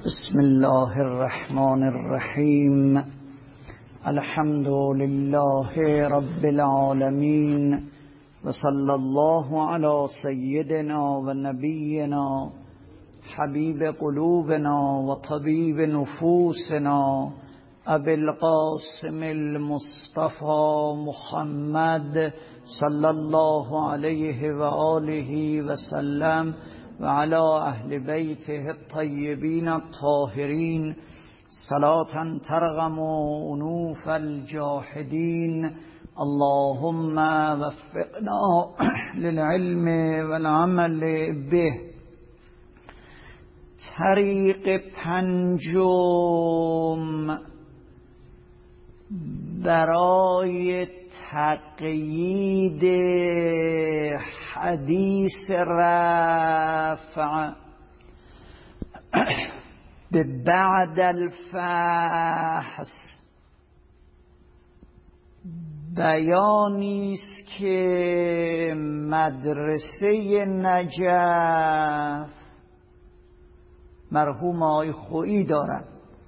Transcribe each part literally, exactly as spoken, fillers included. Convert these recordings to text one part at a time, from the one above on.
بسم الله الرحمن الرحیم. الحمد لله رب العالمین و صلی الله علی سیدنا و نبینا حبیب قلوبنا و طبیب نفوسنا ابی القاسم المصطفى محمد صلی الله علیه و آله و سلم و علی اهل بیته الطیبین الطاهرین صلاة ترغم انوف الجاحدین. اللهم وفقنا للعلم والعمل به. طریق پنجم برای تقیید حدیث رفع به بعد الفحص بیانی است که مدرسه نجف مرحوم آقای خویی دارند.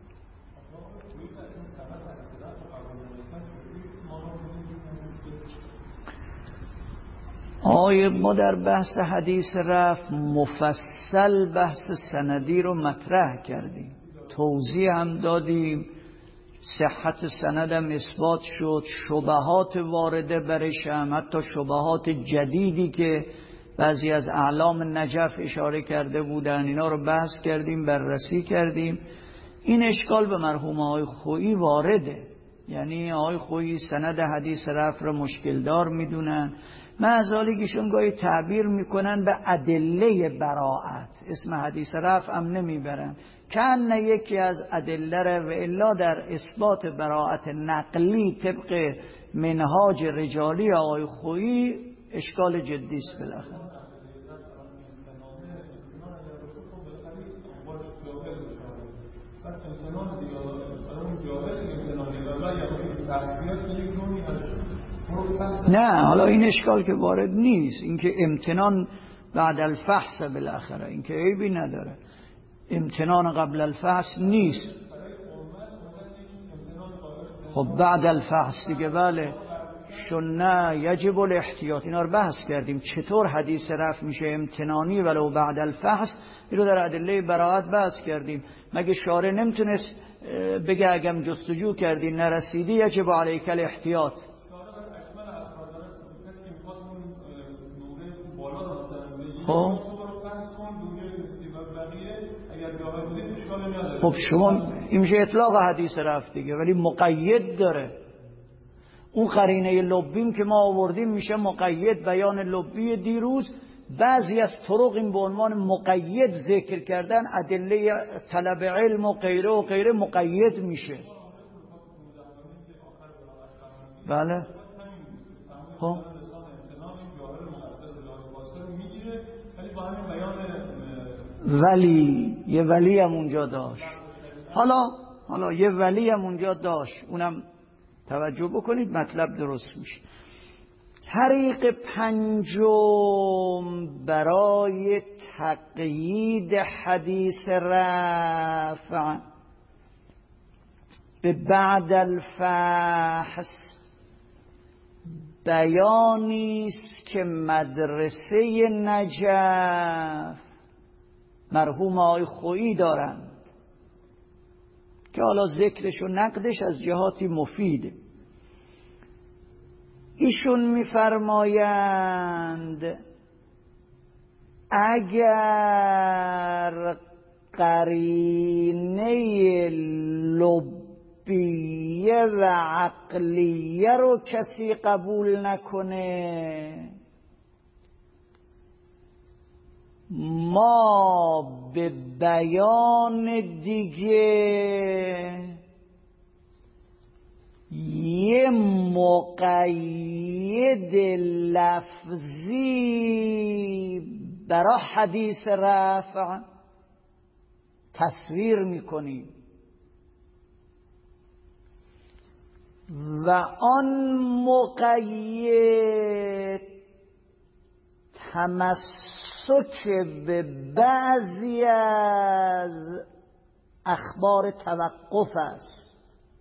آیا ما در بحث حدیث رفع مفصل بحث سندی رو مطرح کردیم، توضیح هم دادیم، صحت سند هم اثبات شد، شبهات وارده برش هم، حتی شبهات جدیدی که بعضی از اعلام نجف اشاره کرده بودن، اینا رو بحث کردیم، بررسی کردیم. این اشکال به مرحوم آقای خویی وارده، یعنی آقای خویی سند حدیث رفع رو مشکل دار میدونن، معذالکشون گاهی تعبیر میکنن به ادله براعت، اسم حدیث رفع هم نمیبرن، کن یکی از ادله رو، و الا در اثبات براعت نقلی طبق منهاج رجالی آقای خویی اشکال جدی است. بالاخره نه، حالا این اشکال که وارد نیست، اینکه امتنان بعد الفحص بالاخره اینکه عیبی نداره، امتنان قبل الفحص نیست. خب بعد الفحص دیگه بله، چون نه یجب الاحتیاط، اینا رو بحث کردیم چطور حدیث رفع میشه امتنانی ولو بعد الفحص، این رو در ادله براعت بحث کردیم. مگه شارع نمیتونست بگه اگم جستجو کردی نرسیدی یجب علیک الاحتیاط؟ خب خب شما این میشه اطلاق حدیث رفع دیگه، ولی مقید داره. اون قرینه لبیم که ما آوردیم میشه مقید، بیان لبی دیروز. بعضی از طرق این به عنوان مقید ذکر کردن ادله طلب علم و غیره و غیره مقید میشه. بله خب ولی یه ولی هم اونجا داشت، حالا حالا یه ولی هم اونجا داشت، اونم توجه بکنید مطلب درست میشه. طریق پنجم برای تقیید حدیث رفع به بعد الفحص بیانی است که مدرسه نجف مرحوم آقای خویی دارند، که حالا ذکرش و نقدش از جهاتی مفیده. ایشون میفرمایند اگر قرینه لبیه و عقلیه رو کسی قبول نکنه، ما به بیان دیگه یه مقید لفظی برای حدیث رفع تصویر میکنیم و آن مقید تمسک به بعضی از اخبار توقف است.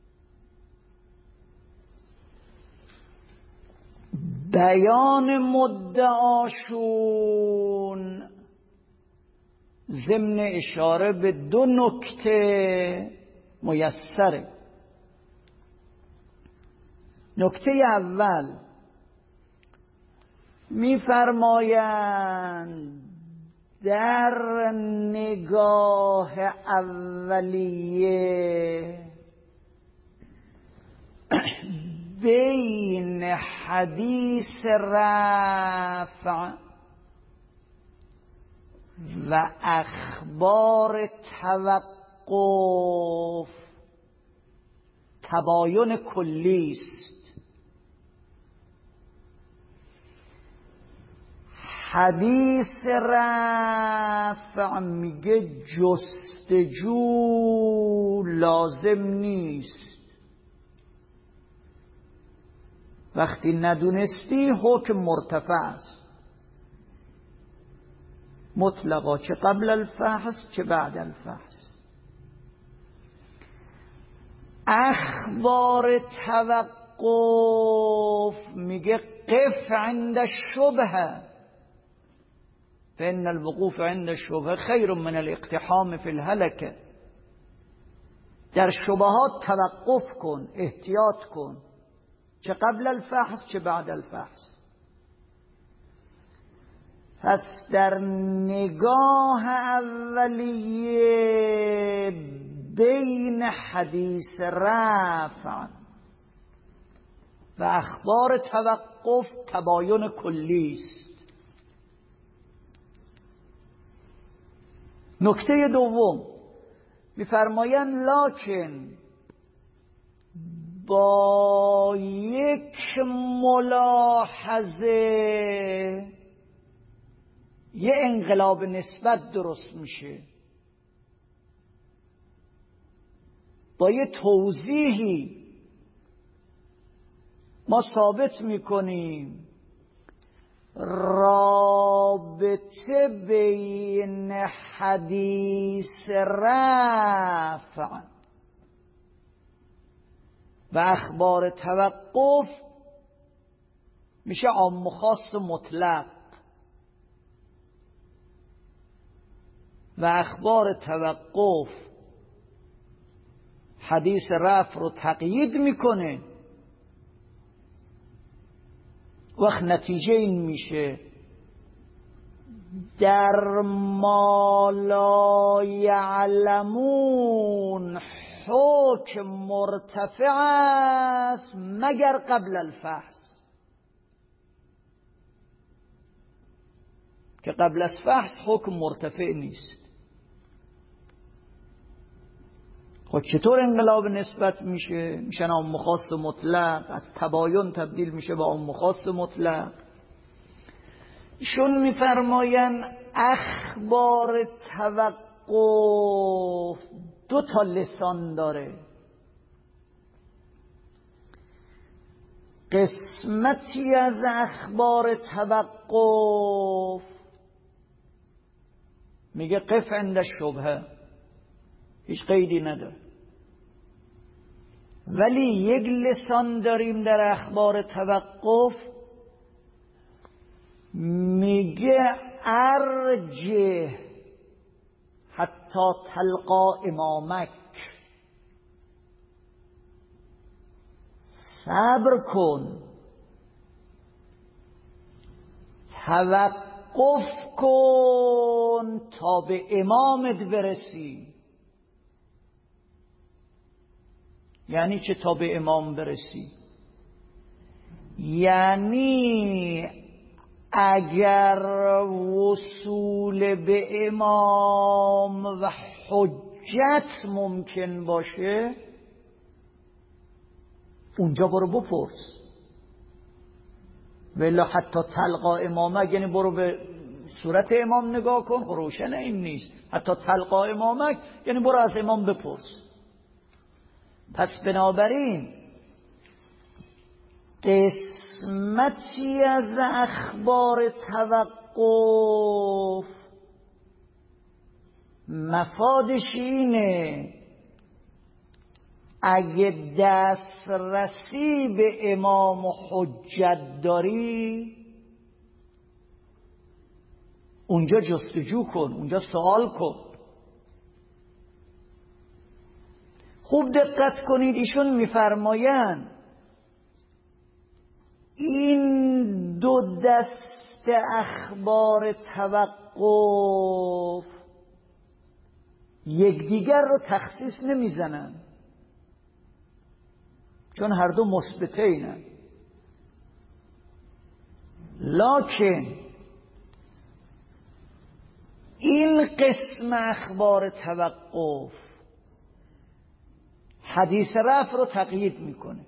بیان مدعاشون ضمن اشاره به دو نکته میسره. نکته اول می‌فرمایند در نگاه اولیه بین حدیث رفع و اخبار توقف تباین کلی است. حدیث رفع میگه جستجو لازم نیست، وقتی ندونستی حکم مرتفع است مطلقا، چه قبل الفحص چه بعد الفحص. اخبار توقف میگه قف عند الشبهه فإن الوقوف عند الشبهه خیر من الاقتحام فی الهلكه. در شبهات توقف کن، احتیاط کن، چه قبل الفحص چه بعد الفحص. پس در نگاه اولیه بین حدیث رفع و اخبار توقف تباین کلی است. نکته دوم می‌فرمایند لکن با یک ملاحظه یه انقلاب نسبت درست میشه، با یه توضیحی ما ثابت میکنیم رابطه بین حدیث رفع و اخبار توقف میشه عام و خاص مطلق و اخبار توقف حدیث رفع رو تقیید میکنه. وقت نتیجه این میشه در ما لا یعلمون حکم مرتفع است مگر قبل الفحص، که قبل از فحص حکم مرتفع نیست. خب چطور انقلاب نسبت میشه؟ میشن عام خاص مطلق، از تباین تبدیل میشه به عام خاص مطلق. ایشون میفرماین اخبار توقف دو تا لسان داره. قسمتی از اخبار توقف میگه قف عند الشبهه، هیچ قیدی نداره. ولی یک لسان داریم در اخبار توقف میگه ارجه حتی تلقا امامک، صبر کن، توقف کن تا به امامت برسی. یعنی چه تا به امام برسی؟ یعنی اگر وصول به امام و حجت ممکن باشه اونجا برو بپرس، ولی حتی تلقا امامک یعنی برو به صورت امام نگاه کن، روشن این نیست. حتی تلقا امامک یعنی برو از امام بپرس. پس بنابراین قسمتی از اخبار توقف مفادش اینه اگه دسترسی به امام و حجت داری اونجا جستجو کن، اونجا سوال کن. خوب دقت کنید، ایشون میفرمایند این دو دست اخبار توقف یکدیگر رو تخصیص نمیزنن، چون هر دو مثبتینن، لکن این قسم اخبار توقف حدیث رفع رو تقیید میکنه.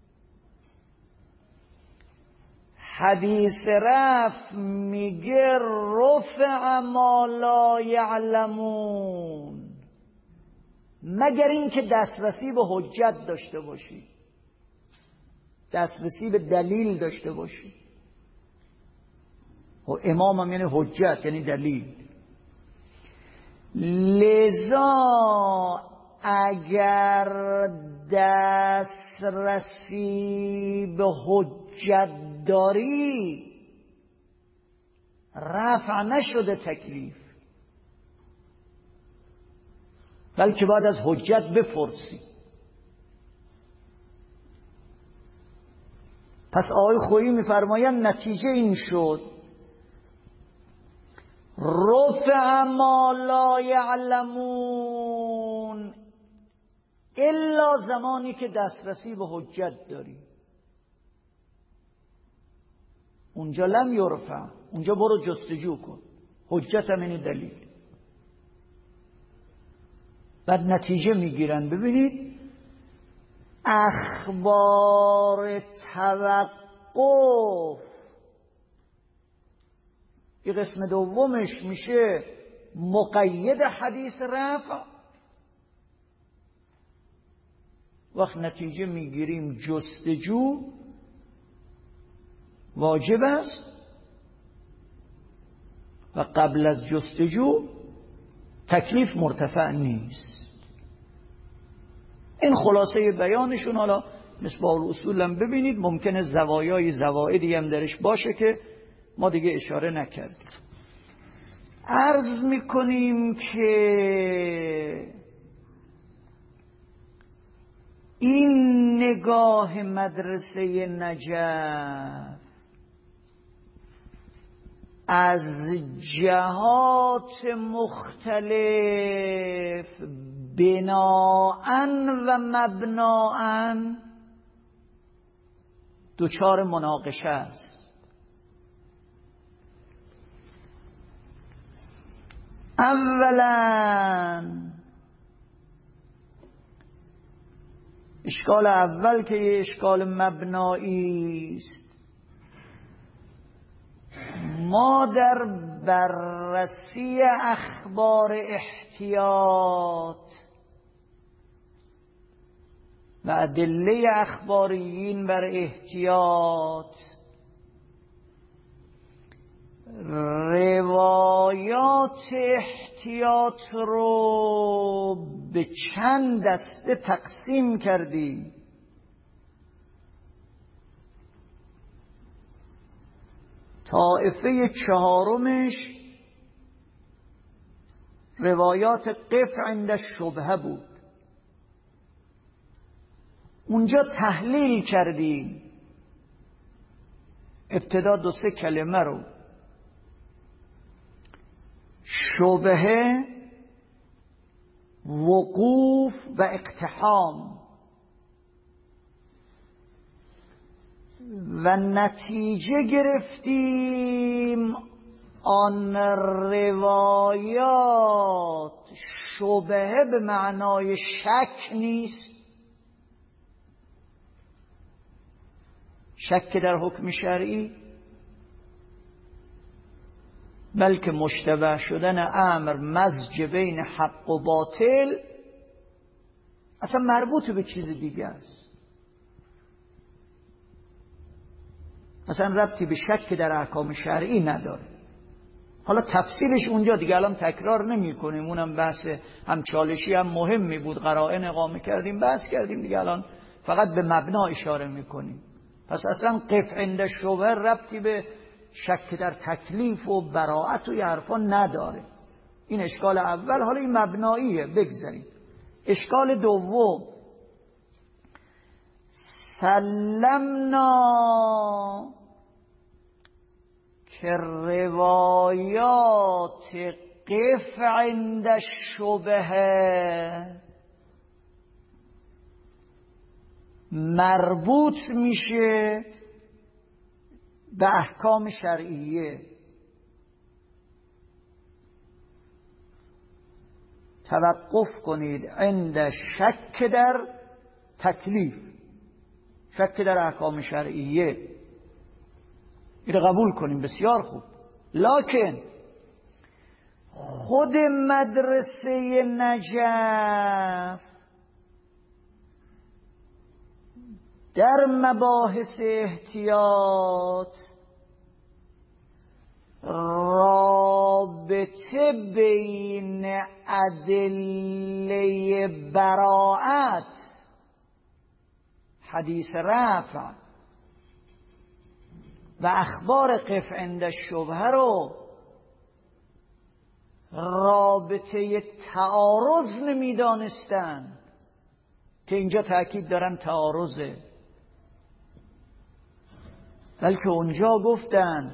حدیث رفع میگه رفع ما لا یعلمون، مگر اینکه دسترسی به حجت داشته باشی، دسترسی به دلیل داشته باشی. و امام هم یعنی حجت، یعنی دلیل. لذا اگر دسترسی به حجت داری رفع نشده تکلیف، بلکه باید از حجت بپرسی. پس آقای خویی میفرمایند نتیجه این شد رفع ما لا یعلمون الا زمانی که دسترسی به حجت داری، اونجا لم یرفع، اونجا برو جستجو کن، حجت هم این دلیل. بعد نتیجه میگیرن. ببینید اخبار توقف این قسم دومش میشه مقید حدیث رفع. وقت نتیجه میگیریم جستجو واجب است و قبل از جستجو تکلیف مرتفع نیست. این خلاصه بیانشون. حالا مصباح الاصول هم ببینید ممکنه زوایای زوایدی هم درش باشه که ما دیگه اشاره نکردیم. عرض میکنیم که این نگاه مدرسه نجف از جهات مختلف بناءً و مبناءً دوچار مناقشه است. اولاً اشکال اول که یه اشکال مبنایی است، ما در بررسی اخبار احتیاط و ادله اخباریین بر احتیاط روایات احتیاط رو به چند دسته تقسیم کردیم. طائفه چهارمش روایات قف عند شبهه بود. اونجا تحلیل کردیم ابتدا دو سه کلمه رو: شبهه، وقوف و اقتحام، و نتیجه گرفتیم آن روایات شبهه به معنای شک نیست، شک در حکم شرعی، بلکه مشتبه شدن امر مزج بین حق و باطل اصلا مربوط به چیز دیگه است، اصلا ربطی به شک در احکام شرعی نداره. حالا تفصیلش اونجا دیگه الان تکرار نمی کنیم، اونم بحث هم چالشی هم مهمی بود، قرائن اقامه کردیم، بحث کردیم دیگه، الان فقط به مبنا اشاره میکنیم. پس اصلا قف عند شبهه ربطی به شک در تکلیف و براءت و حرفا نداره. این اشکال اول. حالا این مبناییه، بگذاریم. اشکال دوم، سلمنا که روایات قف عند الشبهه مربوط میشه به احکام شرعیه. توقف کنید عند شک در تکلیف، شک در احکام شرعیه، این قبول کنیم، بسیار خوب. لکن خود مدرسه نجف در مباحث احتیاط رابطه بین ادله براءت، حدیث رفع و اخبار قف عند الشبهه رو رابطه تعارض نمیدانستند که اینجا تأکید دارن تعارضه، بلکه اونجا گفتن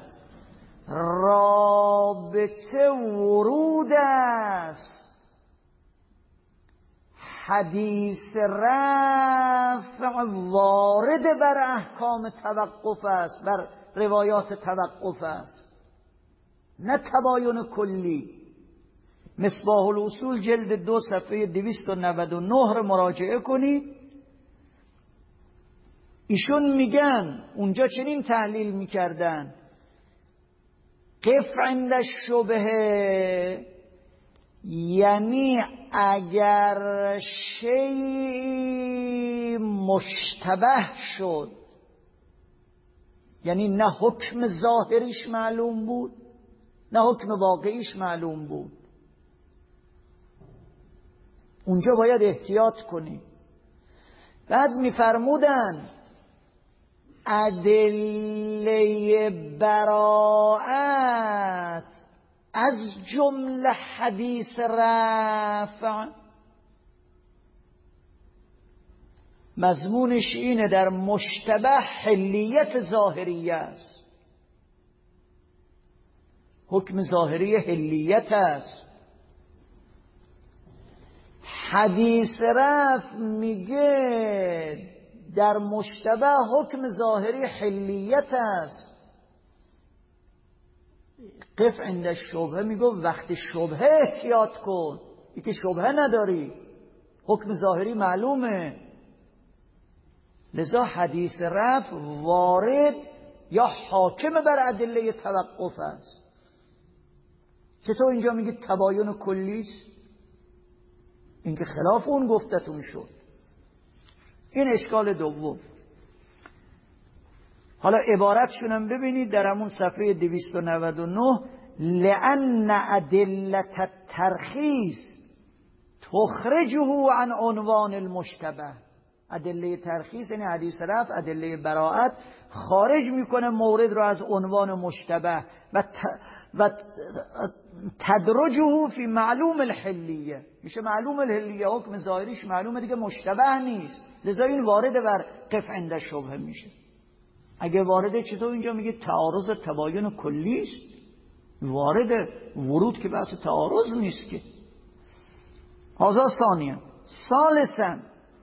رابطه ورود است، حدیث رفع وارد بر احکام توقف است، بر روایات توقف است، نه تباین کلی. مصباح الاصول جلد دو صفحه دویست و نود و نه رو مراجعه کنید. ایشون میگن اونجا چنین تحلیل میکردن: قف عند الشبهه یعنی اگر شیء مشتبه شد، یعنی نه حکم ظاهریش معلوم بود نه حکم واقعیش معلوم بود، اونجا باید احتیاط کنی. بعد میفرمودن ادله براءت از جمله حدیث رفع مضمونش اینه در مشتبه حلیت ظاهریه است، حکم ظاهری حلیت است. حدیث رفع میگه در مشتبه حکم ظاهری حلیت است. قف عند الشبهه میگه وقتی شبهه احتیاط کن، ای که شبهه نداری، حکم ظاهری معلومه. لذا حدیث رفع وارد یا حاکم بر ادله توقف است. چطور اینجا میگه تباین کلیست؟ این که خلاف اون گفتتون شد. این اشکال دوم. حالا عبارتشون هم ببینید در همون صفحه دویست و نود و نه: لأن ادلة الترخیص تخرجه عن عنوان المشتبه. ادله ترخیص یعنی حدیث رفع، ادله براءت، خارج میکنه مورد رو از عنوان مشتبه و و تدرجه فی معلوم الحلیه، میشه معلوم الحلیه، حکم ظاهریش معلومه دیگه، مشتبه نیست، لذا این وارد بر قف عند شبهه میشه. اگه وارده چطور اینجا میگه تعارض تباین کلی است؟ وارد ورود که بحث تعارض نیست که. هذا ثانیا. ثالثا،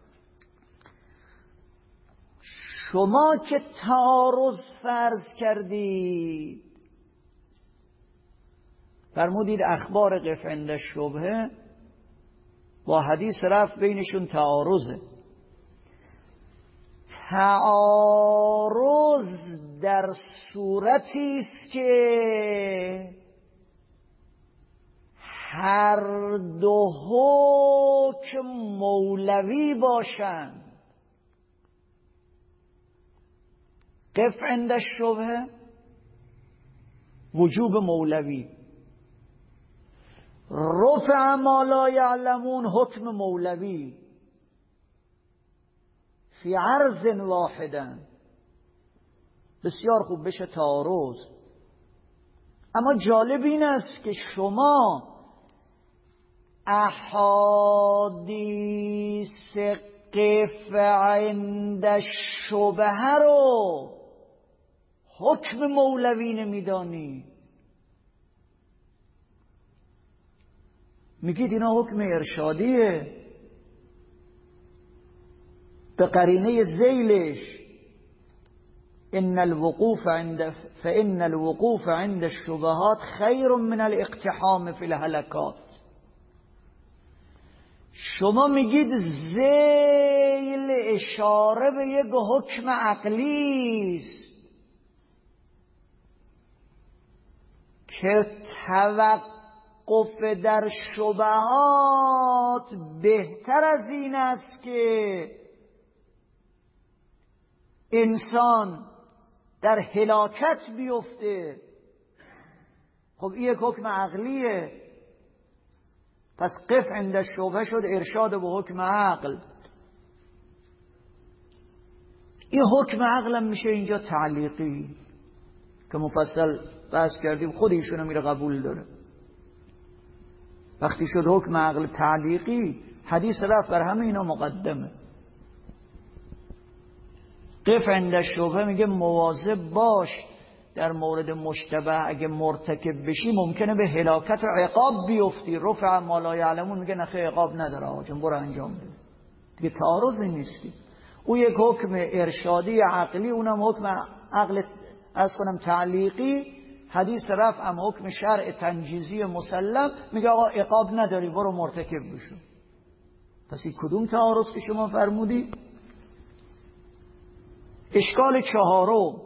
شما که تعارض فرض کردید، فرمودید اخبار قف عند الشبهه با حدیث رفع بینشون تعارضه. تعارض در صورتی است که هر دو حکم مولوی باشند. قف عند الشبهه وجوب مولوی، رفع ما لا یعلمون حکم مولوی فی عرض واحدا، بسیار خوب بشه تعارض. اما جالب این است که شما احادیث قف عند الشبهه رو حکم مولوی نمیدانی، میگید اینا حکم ارشادیه به قرینه ذیلش ان الوقوف عند فان الوقوف عند الشبهات خیر من الاقتحام فی الهلکات. شما میگید ذیل اشاره به یک حکم عقلی است که توقف در شبهات بهتر از این است که انسان در هلاکت بیفته. خب این یک حکم عقلیه، پس قف عند شبهه شد ارشاد به حکم عقل. این حکم عقل هم میشه اینجا تعلیقی که مفصل بحث کردیم، خود ایشون میره قبول داره. وقتی شد حکم عقل تعلیقی، حدیث رفت بر همه اینا مقدمه. قف عند شبهه میگه مواظب باش در مورد مشتبه، اگه مرتکب بشی ممکنه به هلاکت و عقاب بیفتی. رفع ما لا یعلمون میگه نخه عقاب نداره آقا جون، برو انجام بده. دیگه تعارضی نیستی. او یک حکم ارشادی عقلی، اونم حکم عقل از کنم تعلیقی. حدیث رفع هم حکم شرع تنجیزی مسلم، میگه آقا عقاب نداری برو مرتکب بشو. پس این کدوم تعارض که شما فرمودی؟ اشکال چهارم،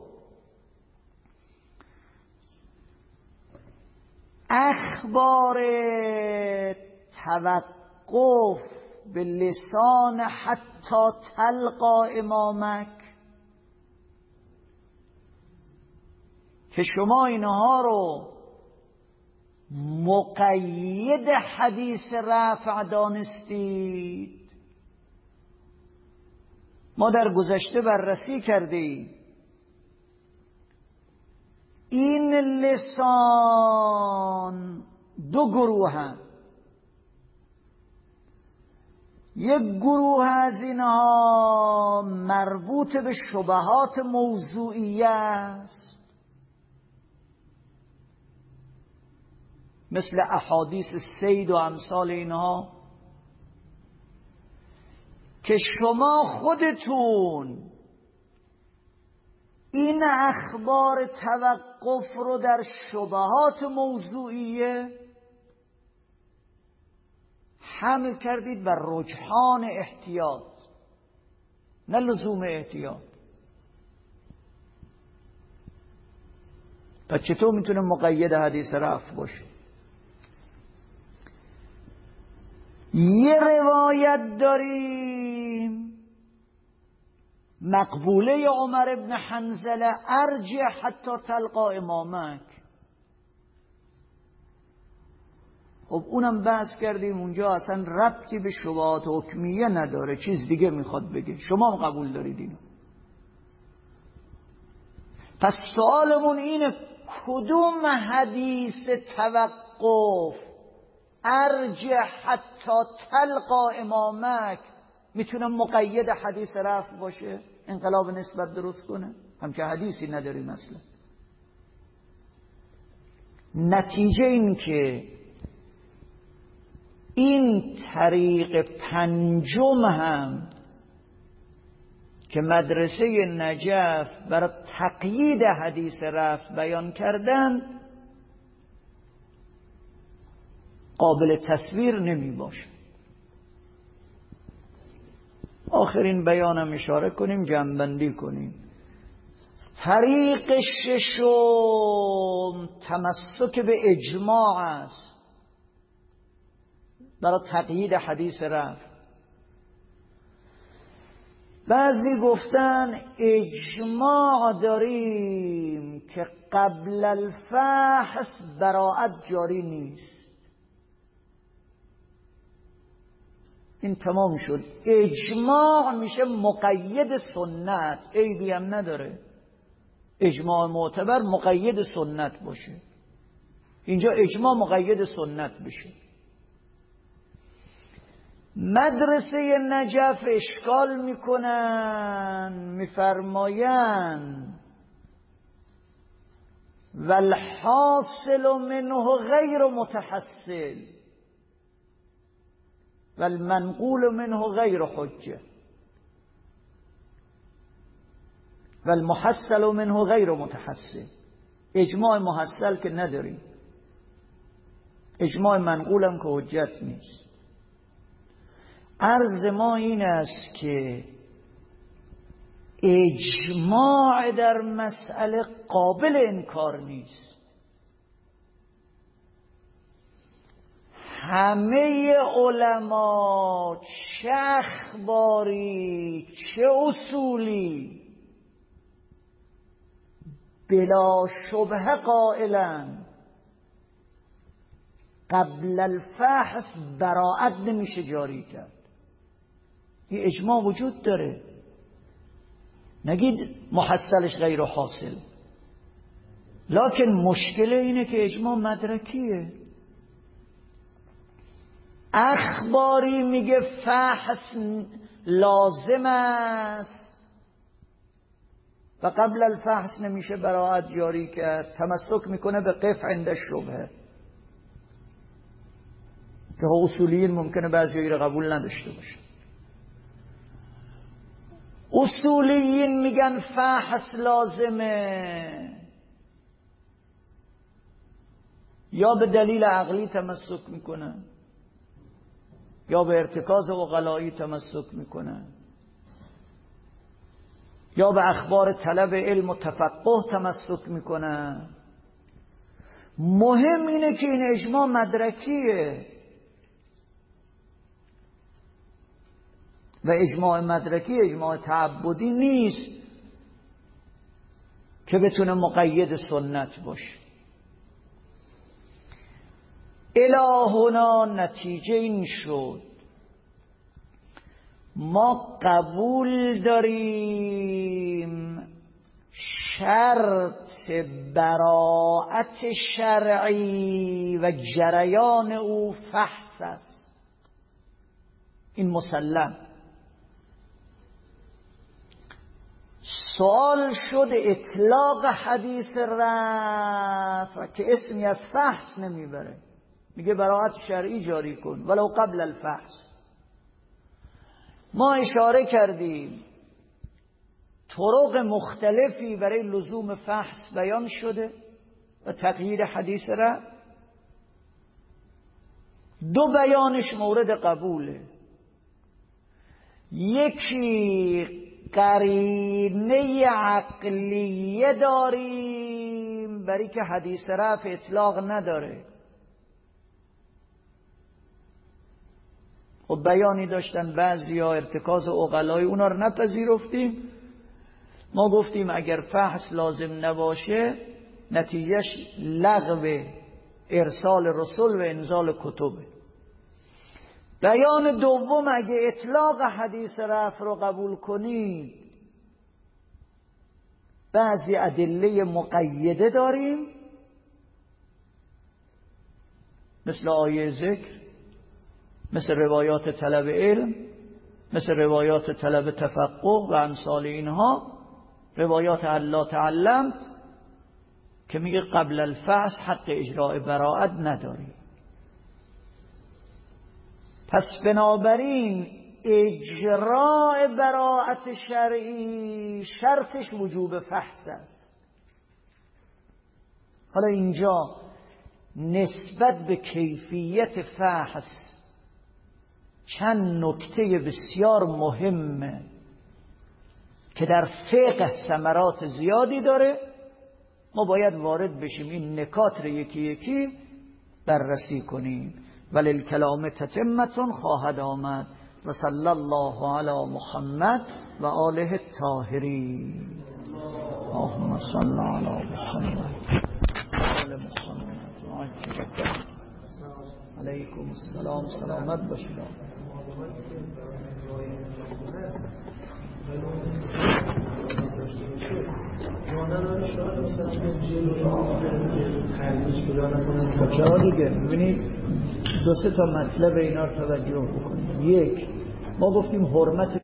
اخبار توقف به لسان حتی تلقا امامک، که شما اینها رو مقید حدیث رفع دانستید. ما در گذشته بررسی کردیم این لسان دو گروه هم. یک گروه از اینها مربوط به شبهات موضوعیه است، مثل احادیث سید و امثال اینها، که شما خودتون این اخبار توقف رو در شبهات موضوعیه حمل کردید بر رجحان احتیاط، نه لزوم احتیاط. پس چطور میتونه مقید حدیث رفع باشه؟ یه روایت داریم مقبوله عمر ابن حنظله، ارجع حتی تلقا امامک. خب اونم بحث کردیم اونجا، اصلا ربطی به شبهات حکمیه نداره، چیز دیگه میخواد بگه. شما هم قبول دارید اینو. پس سوالمون اینه کدوم حدیث توقف ارجع حتی تلقا امامک میتونه مقید حدیث رفع باشه، انقلاب نسبت درست کنه؟ همچه حدیثی نداریم اصلا. نتیجه این که این طریق پنجم هم که مدرسه نجف برای تقیید حدیث رفع بیان کردن قابل تصویر نمی باشه. آخرین بیانم اشاره کنیم، جمع‌بندی کنیم. طریق ششم تمسک به اجماع است برای تقیید حدیث رفع. بعضی گفتن اجماع داریم که قبل الفحص براءت جاری نیست. این تمام شد. اجماع میشه مقید سنت، عیبی هم نداره. اجماع معتبر مقید سنت باشه. اینجا اجماع مقید سنت بشه. مدرسه نجف اشکال میکنن، میفرماین والحاصل منه غیر متحصل والمنقول منه غیر حجه والمحصل منه غیر متحصل. اجماع محصل که نداریم، اجماع منقول هم که حجت نیست. عرض ما این است که اجماع در مسئله قابل انکار نیست. همه علما چه اخباری چه اصولی بلا شبهه قائلن قبل الفحص براءت نمیشه جاری کرد. این اجماع وجود داره. نگید محصلش غیر حاصل، لکن مشکل اینه که اجماع مدرکیه. اخباری میگه فحص لازم است و قبل الفحص نمیشه براءت جاری کرد، تمسک میکنه به قف عند شبهه که اصولیین ممکنه بعضی رو قبول نداشته باشه. اصولیین میگن فحص لازمه، یا به دلیل عقلی تمسک میکنن یا به ارتکاز عقلایی تمسک میکنن یا به اخبار طلب علم و تفقه تمسک میکنن. مهم اینه که این اجماع مدرکیه و اجماع مدرکی اجماع تعبدی نیست که بتونه مقید سنت باشه. الهنا نتیجه این شد ما قبول داریم شرط براءت شرعی و جریان او فحص است. این مسلم. سوال شد اطلاق حدیث رفع که اسمی از فحص نمیبره، میگه براءت شرعی جاری کن ولو قبل الفحص. ما اشاره کردیم طرق مختلفی برای لزوم فحص بیان شده و تغییر حدیث رفع. دو بیانش مورد قبوله. یکی قرینه عقلیه داریم برای که حدیث رفع اطلاق نداره. خب بیانی داشتن بعضی ها ارتکاز عقلای، اونا رو نپذیرفتیم. ما گفتیم اگر فحص لازم نباشه نتیجهش لغو ارسال رسول و انزال کتبه. بیان دوم اگه اطلاق حدیث رفع رو قبول کنید بعضی ادله مقیده داریم مثل آیه ذکر، مثل روایات طلب علم، مثل روایات طلب تفقه و امثال اینها، روایات الا تعلمت که میگه قبل الفحص حق اجراء براءت نداری. پس بنابراین اجراء براءت شرعی شرطش وجوب فحص است. حالا اینجا نسبت به کیفیت فحص چند نکته بسیار مهمه که در فقه ثمرات زیادی داره. ما باید وارد بشیم این نکات رو یکی یکی بررسی کنیم. وللکلام تتمة خواهد آمد. و صلی الله علی محمد و آله الطاهرین. اللهم صل علی محمد آل محمد. علیکم السلام. سلامت باشید. چرا دیگه؟ ببینید دو سه تا مطلب اینا رو توجه بکنید. یک، ما گفتیم حرمت